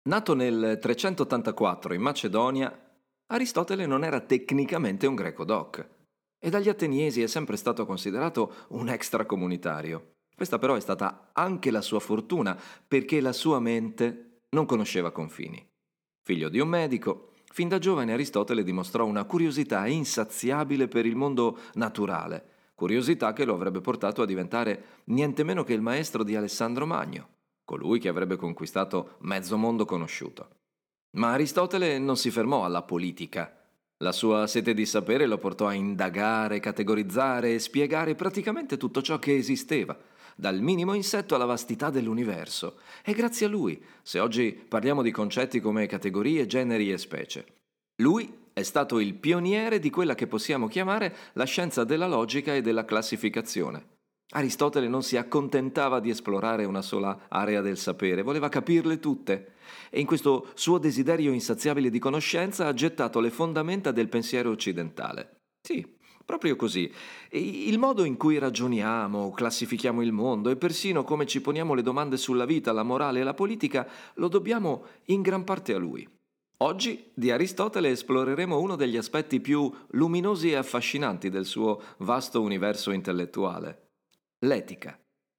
Nato nel 384 in Macedonia, Aristotele non era tecnicamente un greco doc e dagli ateniesi è sempre stato considerato un extracomunitario. Questa però è stata anche la sua fortuna, perché la sua mente non conosceva confini. Figlio di un medico, fin da giovane Aristotele dimostrò una curiosità insaziabile per il mondo naturale, curiosità che lo avrebbe portato a diventare niente meno che il maestro di Alessandro Magno, colui che avrebbe conquistato mezzo mondo conosciuto. Ma Aristotele non si fermò alla politica. La sua sete di sapere lo portò a indagare, categorizzare e spiegare praticamente tutto ciò che esisteva, dal minimo insetto alla vastità dell'universo. E grazie a lui, se oggi parliamo di concetti come categorie, generi e specie. Lui è stato il pioniere di quella che possiamo chiamare la scienza della logica e della classificazione. Aristotele non si accontentava di esplorare una sola area del sapere, voleva capirle tutte e in questo suo desiderio insaziabile di conoscenza ha gettato le fondamenta del pensiero occidentale. Sì, proprio così. Il modo in cui ragioniamo, classifichiamo il mondo e persino come ci poniamo le domande sulla vita, la morale e la politica lo dobbiamo in gran parte a lui. Oggi di Aristotele esploreremo uno degli aspetti più luminosi e affascinanti del suo vasto universo intellettuale. L'etica.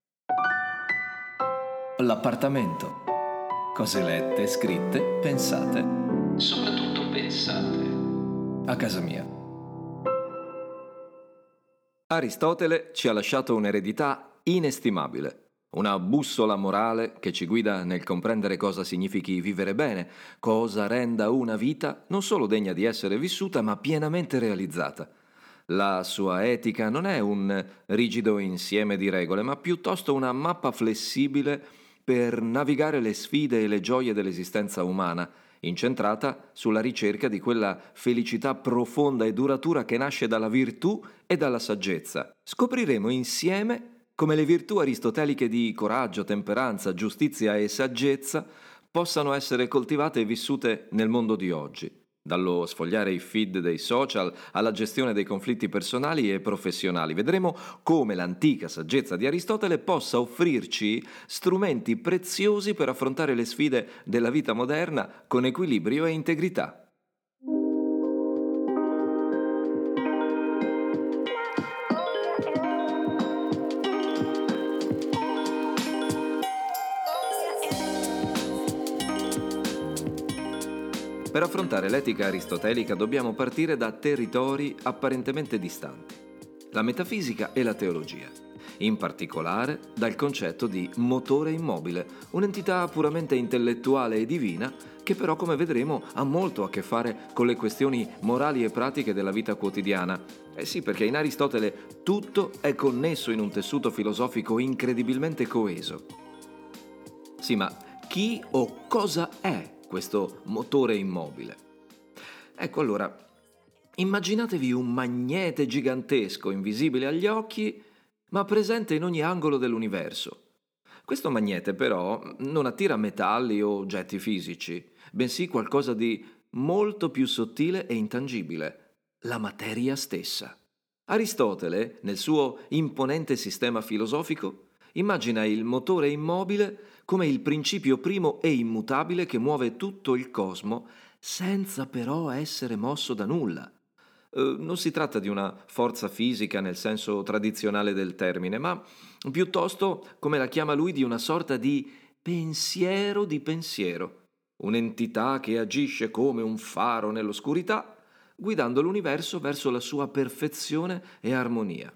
L'appartamento. Cose lette, scritte, pensate. Soprattutto pensate. A casa mia. Aristotele ci ha lasciato un'eredità inestimabile. Una bussola morale che ci guida nel comprendere cosa significhi vivere bene, cosa renda una vita non solo degna di essere vissuta, ma pienamente realizzata. La sua etica non è un rigido insieme di regole, ma piuttosto una mappa flessibile per navigare le sfide e le gioie dell'esistenza umana, incentrata sulla ricerca di quella felicità profonda e duratura che nasce dalla virtù e dalla saggezza. Scopriremo insieme come le virtù aristoteliche di coraggio, temperanza, giustizia e saggezza possano essere coltivate e vissute nel mondo di oggi. Dallo sfogliare i feed dei social alla gestione dei conflitti personali e professionali, vedremo come l'antica saggezza di Aristotele possa offrirci strumenti preziosi per affrontare le sfide della vita moderna con equilibrio e integrità. Per affrontare l'etica aristotelica dobbiamo partire da territori apparentemente distanti, la metafisica e la teologia, in particolare dal concetto di motore immobile, un'entità puramente intellettuale e divina che però, come vedremo, ha molto a che fare con le questioni morali e pratiche della vita quotidiana. Eh sì, perché in Aristotele tutto è connesso in un tessuto filosofico incredibilmente coeso. Sì, ma chi o cosa è questo motore immobile? Ecco allora, immaginatevi un magnete gigantesco, invisibile agli occhi, ma presente in ogni angolo dell'universo. Questo magnete però non attira metalli o oggetti fisici, bensì qualcosa di molto più sottile e intangibile, la materia stessa. Aristotele, nel suo imponente sistema filosofico, immagina il motore immobile come il principio primo e immutabile che muove tutto il cosmo senza però essere mosso da nulla. Non si tratta di una forza fisica nel senso tradizionale del termine, ma piuttosto, come la chiama lui, di una sorta di pensiero, un'entità che agisce come un faro nell'oscurità, guidando l'universo verso la sua perfezione e armonia.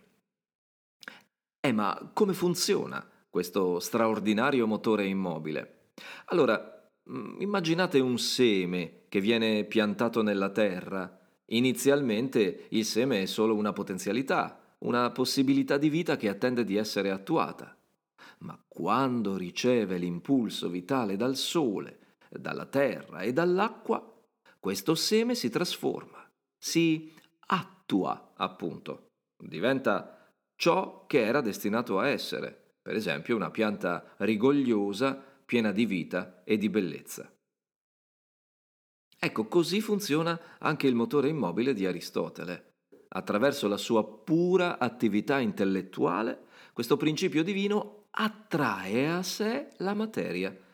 Ma come funziona questo straordinario motore immobile? Allora, immaginate un seme che viene piantato nella terra. Inizialmente il seme è solo una potenzialità, una possibilità di vita che attende di essere attuata. Ma quando riceve l'impulso vitale dal sole, dalla terra e dall'acqua, questo seme si trasforma, si attua, appunto, diventa ciò che era destinato a essere, per esempio una pianta rigogliosa, piena di vita e di bellezza. Ecco, così funziona anche il motore immobile di Aristotele. Attraverso la sua pura attività intellettuale, questo principio divino attrae a sé la materia,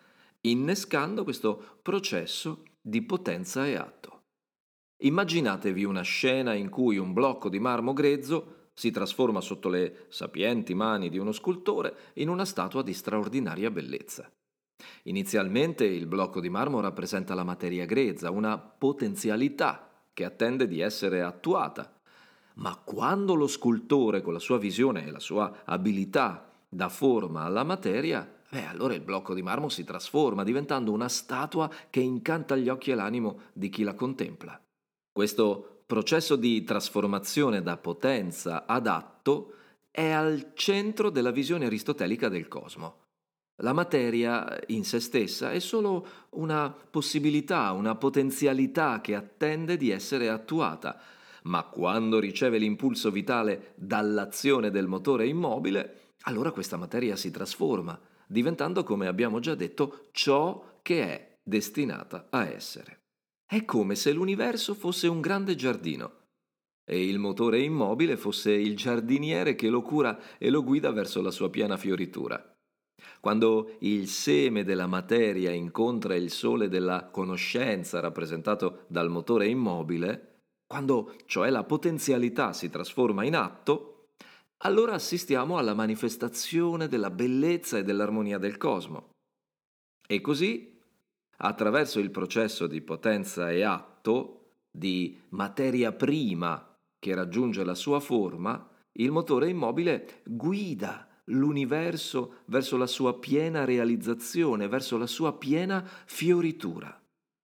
innescando questo processo di potenza e atto. Immaginatevi una scena in cui un blocco di marmo grezzo si trasforma sotto le sapienti mani di uno scultore in una statua di straordinaria bellezza. Inizialmente il blocco di marmo rappresenta la materia grezza, una potenzialità che attende di essere attuata. Ma quando lo scultore, con la sua visione e la sua abilità, dà forma alla materia, allora il blocco di marmo si trasforma, diventando una statua che incanta gli occhi e l'animo di chi la contempla. Questo processo di trasformazione da potenza ad atto è al centro della visione aristotelica del cosmo. La materia in se stessa è solo una possibilità, una potenzialità che attende di essere attuata, ma quando riceve l'impulso vitale dall'azione del motore immobile, allora questa materia si trasforma, diventando, come abbiamo già detto, ciò che è destinata a essere. È come se l'universo fosse un grande giardino e il motore immobile fosse il giardiniere che lo cura e lo guida verso la sua piena fioritura. Quando il seme della materia incontra il sole della conoscenza rappresentato dal motore immobile, quando cioè la potenzialità si trasforma in atto, allora assistiamo alla manifestazione della bellezza e dell'armonia del cosmo. E così, attraverso il processo di potenza e atto, di materia prima che raggiunge la sua forma, il motore immobile guida l'universo verso la sua piena realizzazione, verso la sua piena fioritura.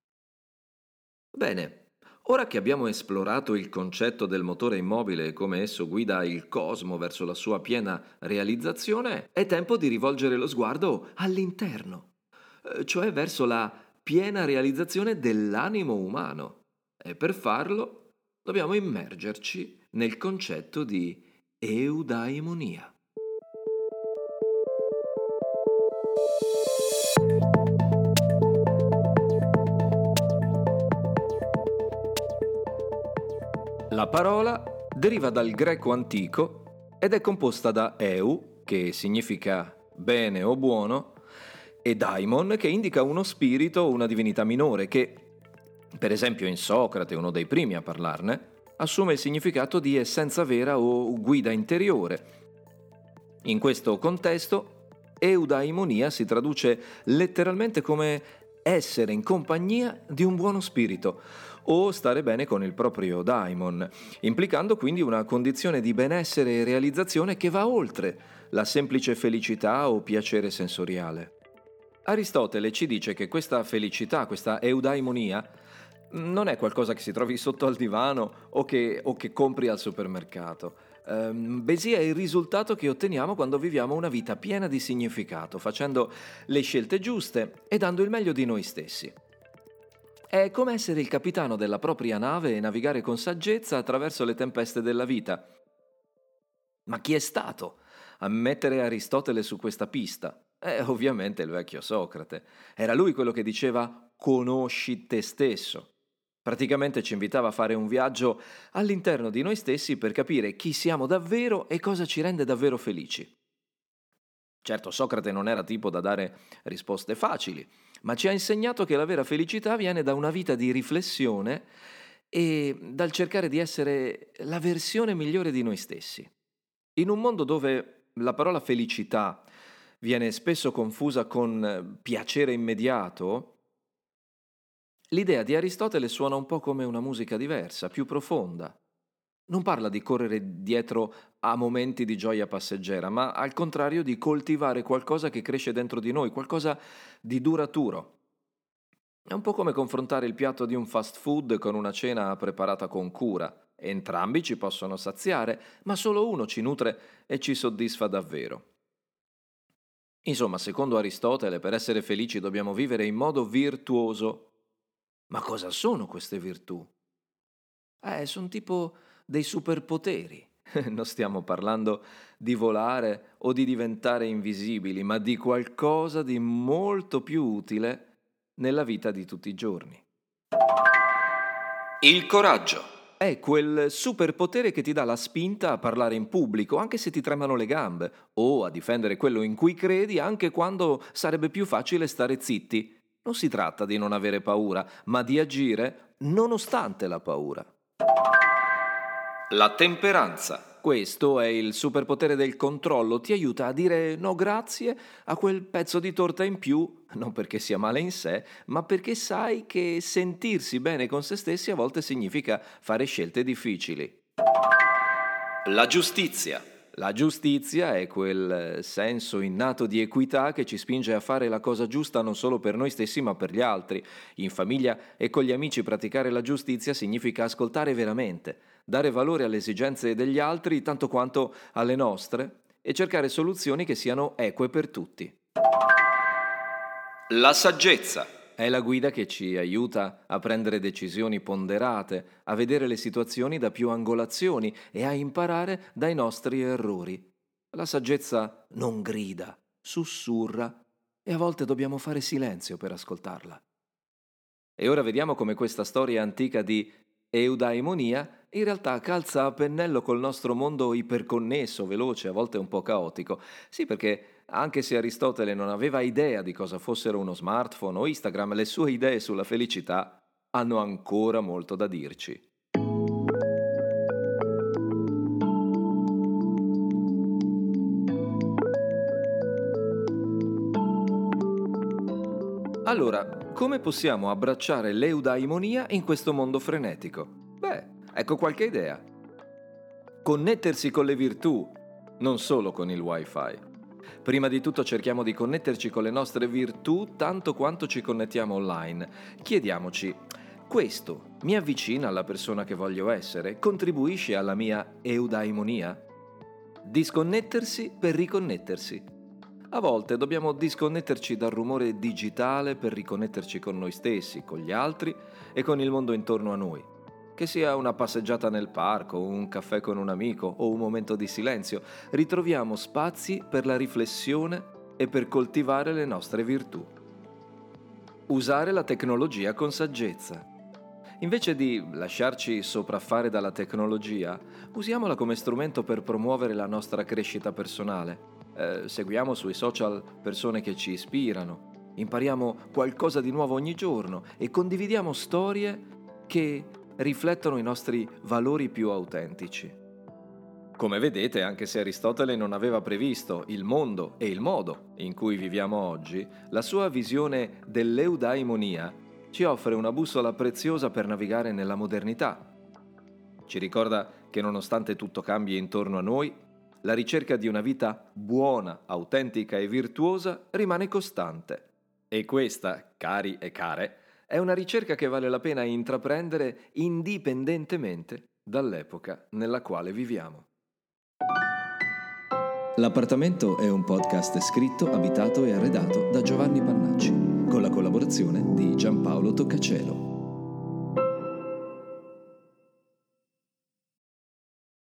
Bene, ora che abbiamo esplorato il concetto del motore immobile e come esso guida il cosmo verso la sua piena realizzazione, è tempo di rivolgere lo sguardo all'interno, cioè verso la piena realizzazione dell'animo umano. E per farlo dobbiamo immergerci nel concetto di eudaimonia. La parola deriva dal greco antico ed è composta da eu, che significa bene o buono, e daimon, che indica uno spirito o una divinità minore, che, per esempio in Socrate, uno dei primi a parlarne, assume il significato di essenza vera o guida interiore. In questo contesto, eudaimonia si traduce letteralmente come essere in compagnia di un buono spirito o stare bene con il proprio daimon, implicando quindi una condizione di benessere e realizzazione che va oltre la semplice felicità o piacere sensoriale. Aristotele ci dice che questa felicità, questa eudaimonia, non è qualcosa che si trovi sotto al divano o che compri al supermercato, bensì è il risultato che otteniamo quando viviamo una vita piena di significato, facendo le scelte giuste e dando il meglio di noi stessi. È come essere il capitano della propria nave e navigare con saggezza attraverso le tempeste della vita. Ma chi è stato a mettere Aristotele su questa pista? Ovviamente il vecchio Socrate. Era lui quello che diceva «conosci te stesso». Praticamente ci invitava a fare un viaggio all'interno di noi stessi per capire chi siamo davvero e cosa ci rende davvero felici. Certo, Socrate non era tipo da dare risposte facili, ma ci ha insegnato che la vera felicità viene da una vita di riflessione e dal cercare di essere la versione migliore di noi stessi. In un mondo dove la parola felicità viene spesso confusa con piacere immediato, l'idea di Aristotele suona un po' come una musica diversa, più profonda. Non parla di correre dietro a momenti di gioia passeggera, ma al contrario di coltivare qualcosa che cresce dentro di noi, qualcosa di duraturo. È un po' come confrontare il piatto di un fast food con una cena preparata con cura. Entrambi ci possono saziare, ma solo uno ci nutre e ci soddisfa davvero. Insomma, secondo Aristotele, per essere felici dobbiamo vivere in modo virtuoso. Ma cosa sono queste virtù? Sono tipo dei superpoteri. Non stiamo parlando di volare o di diventare invisibili, ma di qualcosa di molto più utile nella vita di tutti i giorni. Il coraggio. È quel superpotere che ti dà la spinta a parlare in pubblico, anche se ti tremano le gambe, o a difendere quello in cui credi, anche quando sarebbe più facile stare zitti. Non si tratta di non avere paura, ma di agire nonostante la paura. La temperanza. Questo è il superpotere del controllo, ti aiuta a dire no grazie a quel pezzo di torta in più, non perché sia male in sé, ma perché sai che sentirsi bene con se stessi a volte significa fare scelte difficili. La giustizia. La giustizia è quel senso innato di equità che ci spinge a fare la cosa giusta non solo per noi stessi ma per gli altri. In famiglia e con gli amici praticare la giustizia significa ascoltare veramente, dare valore alle esigenze degli altri tanto quanto alle nostre e cercare soluzioni che siano eque per tutti. La saggezza. È la guida che ci aiuta a prendere decisioni ponderate, a vedere le situazioni da più angolazioni e a imparare dai nostri errori. La saggezza non grida, sussurra e a volte dobbiamo fare silenzio per ascoltarla. E ora vediamo come questa storia antica di eudaimonia in realtà calza a pennello col nostro mondo iperconnesso, veloce, a volte un po' caotico. Sì, perché anche se Aristotele non aveva idea di cosa fossero uno smartphone o Instagram, le sue idee sulla felicità hanno ancora molto da dirci. Allora, come possiamo abbracciare l'eudaimonia in questo mondo frenetico? Beh, ecco qualche idea. Connettersi con le virtù, non solo con il wifi. Prima di tutto cerchiamo di connetterci con le nostre virtù tanto quanto ci connettiamo online. Chiediamoci, questo mi avvicina alla persona che voglio essere? Contribuisce alla mia eudaimonia? Disconnettersi per riconnettersi. A volte dobbiamo disconnetterci dal rumore digitale per riconnetterci con noi stessi, con gli altri e con il mondo intorno a noi. Che sia una passeggiata nel parco, un caffè con un amico o un momento di silenzio, ritroviamo spazi per la riflessione e per coltivare le nostre virtù. Usare la tecnologia con saggezza. Invece di lasciarci sopraffare dalla tecnologia, usiamola come strumento per promuovere la nostra crescita personale. Seguiamo sui social persone che ci ispirano, impariamo qualcosa di nuovo ogni giorno e condividiamo storie che riflettono i nostri valori più autentici. Come vedete, anche se Aristotele non aveva previsto il mondo e il modo in cui viviamo oggi, la sua visione dell'eudaimonia ci offre una bussola preziosa per navigare nella modernità. Ci ricorda che nonostante tutto cambi intorno a noi, la ricerca di una vita buona, autentica e virtuosa rimane costante. E questa, cari e care, è una ricerca che vale la pena intraprendere indipendentemente dall'epoca nella quale viviamo. L'appartamento è un podcast scritto, abitato e arredato da Giovanni Pannacci, con la collaborazione di Giampaolo Toccacelo.